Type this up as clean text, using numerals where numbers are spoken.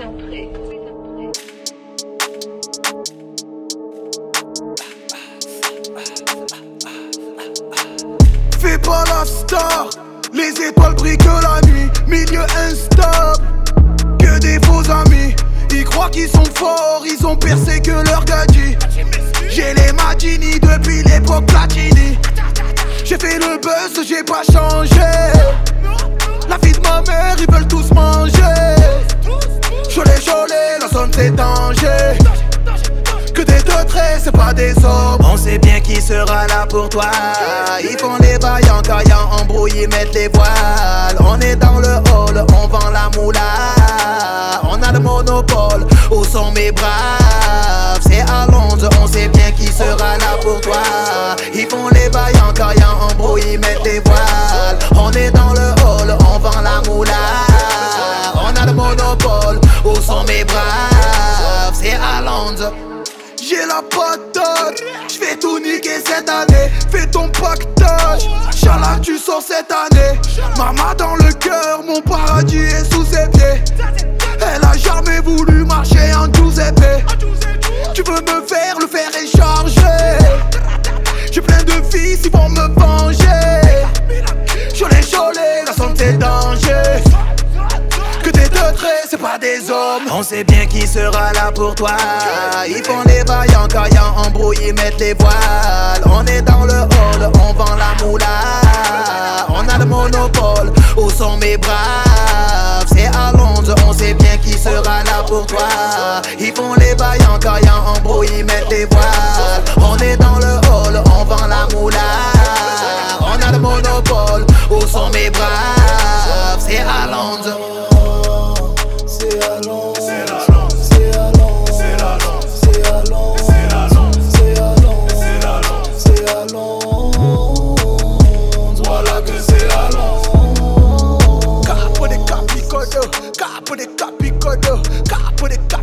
Fais pas la star, les étoiles brillent que la nuit, milieu instable, que des faux amis. Ils croient qu'ils sont forts, ils ont percé que leur gadget. J'ai les Magini depuis l'époque Platini. J'ai fait le buzz, j'ai pas changé. La fille de ma mère, ils veulent tous manger. Cholet, la zone c'est danger. Que des deux traits, c'est pas des hommes. On sait bien qui sera là pour toi. Ils font les vaillants, caillants, embrouillés, mettent les voiles. On est dans le hall, on vend la moula. On a le monopole, où sont mes braves? C'est à Londres, on sait bien qui sera là pour toi. Ils font les vaillants, caillants, embrouillés, mettent les voiles. On est dans le hall, on vend la moula. On a le monopole, où sont mes braves? C'est à Londres. J'ai la patate, j'vais tout niquer cette année. Fais ton pactage, Inch'Allah tu sors cette année. Maman dans le cœur, mon paradis est sous ses pieds. Elle a jamais voulu marcher en 12 épées. Tu veux me faire, le fer est chargé. J'ai plein de fils, ils vont me venger. Cholet, la santé danger. Que des deux traits, c'est pas des hommes. On sait bien qui sera là pour toi. Ils font les vaillants, caillants, embrouillés, mettent les voiles. On est dans le hall, on vend la moula. On a le monopole, où sont mes braves? C'est à Londres, on sait bien qui sera là pour toi. Ils font les vaillants, caillants, embrouillés, mettent les voiles. On est dans le hall, on vend la moula. On a le monopole, où sont mes braves? C'est à Londres. C'est à Londres, c'est à Londres, c'est à Londres, c'est à Londres, c'est à Londres, c'est à Londres, c'est à Londres, voilà que c'est à Londres. Capo de capicodo, capo de capicodo, capo de